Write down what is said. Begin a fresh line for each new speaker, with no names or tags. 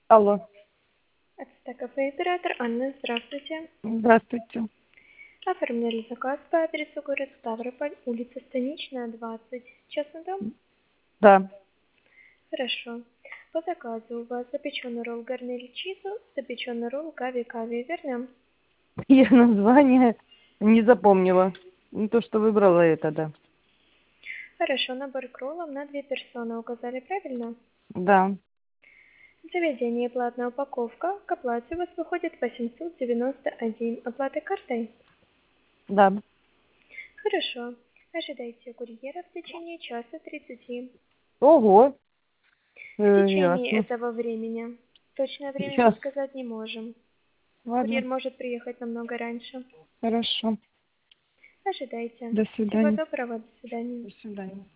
Алло,
Кафе оператор Анна, здравствуйте.
здравствуйте.
Оформляли заказ по адресу город Ставрополь, улица Станичная, 20. Частный дом?
Да,
Хорошо. По заказу у вас запеченный ролл гарнель чизу, запеченный ролл кави-кави, верно?
я название не запомнила. Не то, что выбрала это, да.
Хорошо, набор к роллам на 2 персоны указали правильно?
Да,
Заведение платная упаковка. К оплате у вас выходит 891. Оплата картой?
да.
Хорошо. Ожидайте курьера в течение часа 30.
Ого,
В течение
ясно.
этого времени. Точное время
Сейчас,
подсказать не можем. Курьер
ладно,
может приехать намного раньше.
хорошо.
Ожидайте.
До
Всего
свидания.
доброго, до свидания.
До свидания.